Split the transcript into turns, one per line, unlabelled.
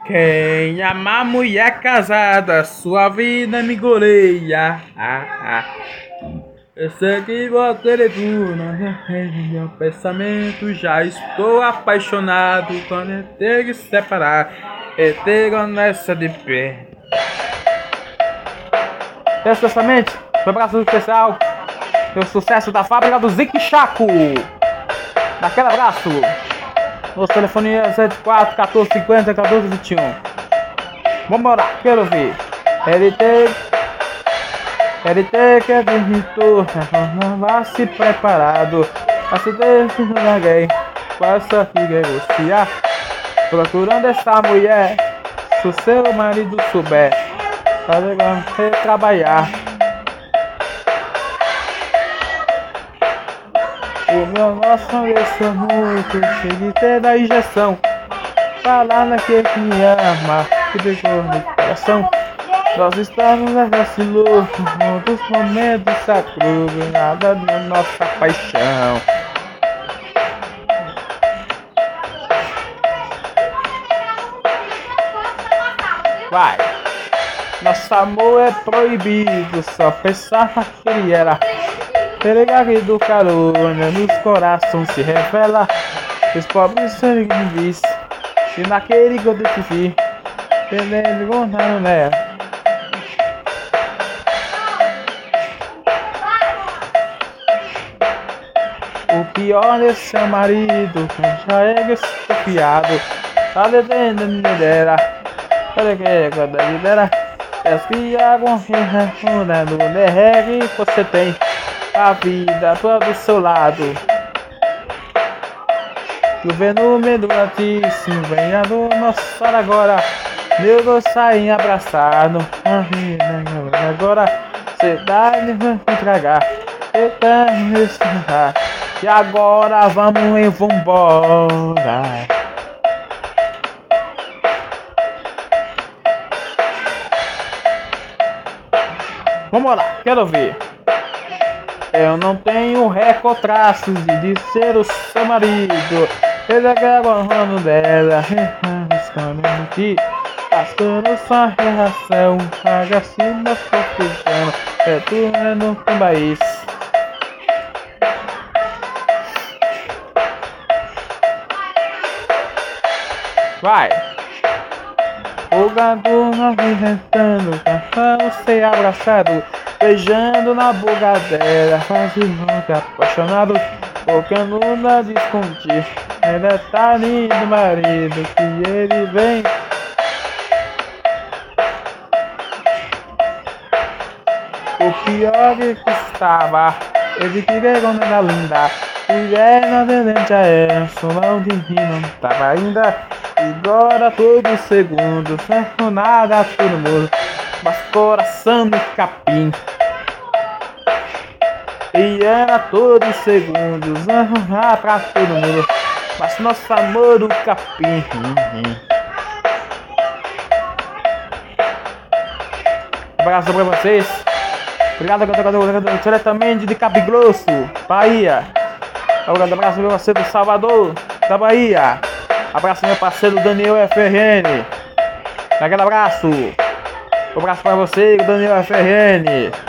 Quem ama mulher casada, sua vida me goleia. Eu sei que você detona meu pensamento. Já estou apaixonado. Quando eu tenho que separar, eu tenho nessa de pé. Especialmente, um abraço especial pelo sucesso da fábrica do Zique Chaco. Daquele abraço. Nosso telefone é 74 14 50 14 21. Vambora, quero ver. LT que é visitor, não vá se preparado. A se deixa no ninguém. Com essa filha negociar. Procurando essa mulher. Se o seu marido souber, tá legal você trabalhar. O meu nosso é muito cheio de ter da injeção. Falar naquele que me ama, que pegou no coração. Nós estamos nesse louco, num dos momentos sacros, nada da nossa paixão. Vai! Nosso amor é proibido, só pensar naquele era. Peregari do carona, nos corações se revela. Os pobres serem vis, e naquele que eu decidi, perdendo contando nela. O pior é seu marido, já é desconfiado. Tá devendo me dera, olha que é quando me dera. Espia com respondendo, derregue você tem a vida toda do seu lado. Governo medulantíssimo, venha do nosso agora. Meu Deus saem abraçado. Agora cê dá e vai entregar. E agora vamos e vambora. Vamos lá, quero ver. Eu não tenho recortraços de ser o seu marido. Ele é agarrando dela, buscando mentir. Passando sua reação, agacina confusão. É tudo no país. Vai! O gato não vem restando, cantando sem abraçado. Beijando na boca dela, quase nunca apaixonado. Tocando na desconte, ela tá lindo marido que ele vem. O pior é que estava, ele queria quando era linda. Mulher na dente a ela, solão de rir não tava ainda. Agora todo segundo, não nada a todo mundo. Mas coração no capim. E era todos segundos, pra todo mundo. Mas nosso amor no capim. Abraço pra vocês. Obrigado, diretamente de Capim Grosso, Bahia. Obrigado, abraço meu parceiro Salvador, da Bahia. Abraço meu parceiro Daniel FRN. Aquele abraço. Um abraço pra você, Daniel FRN.